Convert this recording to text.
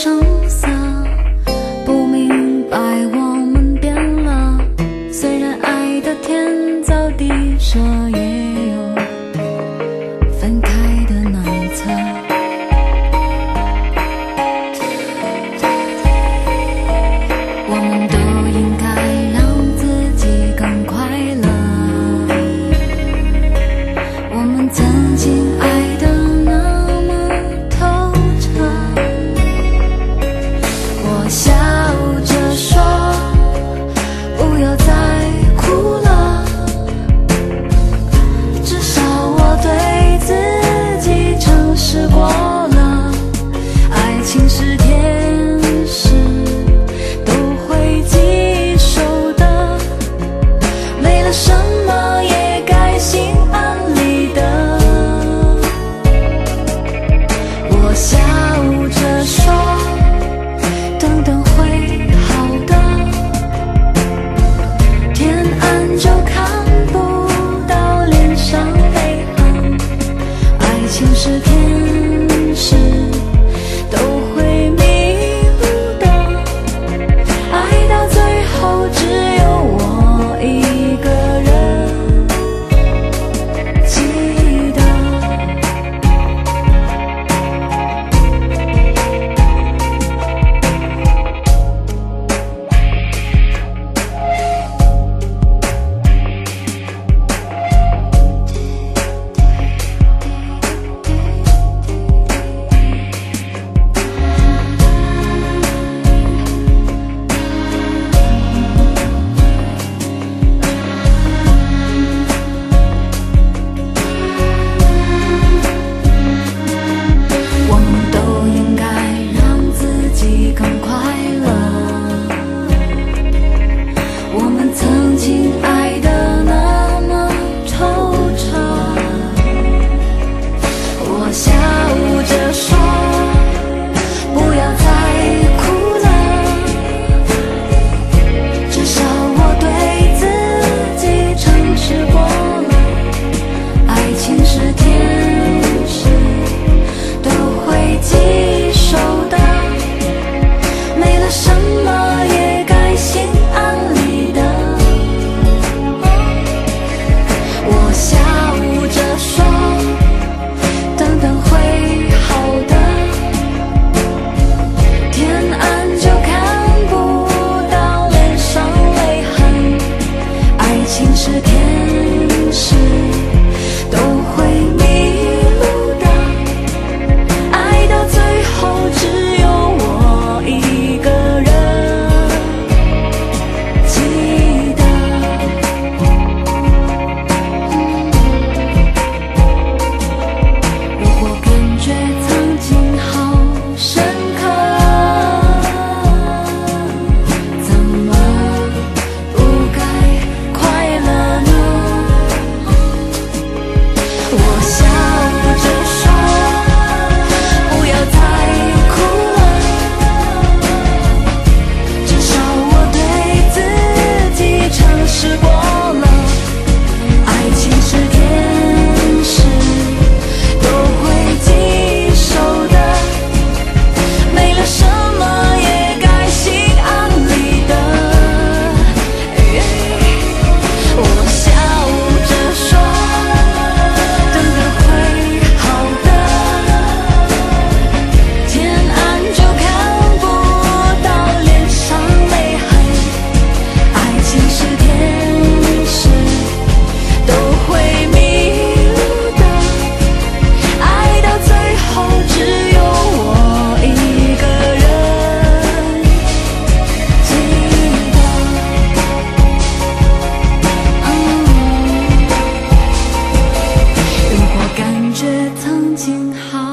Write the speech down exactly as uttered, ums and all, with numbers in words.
声色，不明白我们变了。虽然爱的天造地设，也有分开的难测。我们都应该让自己更快乐。我们曾经爱的那么透彻，我笑着说不要再哭了，至少我对自己诚实过了。爱情是天使都会接受的，没了什么也该心安理得。我笑着说等等会好的，天暗就看不到脸上泪痕。爱情是天使都会迷路的，爱到最后只有我一个人记得。我们都应该让自己更快乐。我们曾经爱的那么透彻，我笑着说不要再哭了，至少我对自己诚实过了。爱情是天使都会接受的，没了什么也该心安理得。我笑着说等等会好的，天暗就看不到脸上泪痕。爱情是天使都会迷路的，爱到最后只有我一个人记得。如果感觉曾经好深刻，怎么不该快乐呢？我笑着说不要再哭了，至少我对自己诚实过了。爱情是天使都会接受的，没了什么也该心安理得。我笑着说等等会好的，天暗就看不到脸上泪痕。爱情是天使都会迷路的，爱到最后只有我一个人记得。嗯，如果感觉曾经好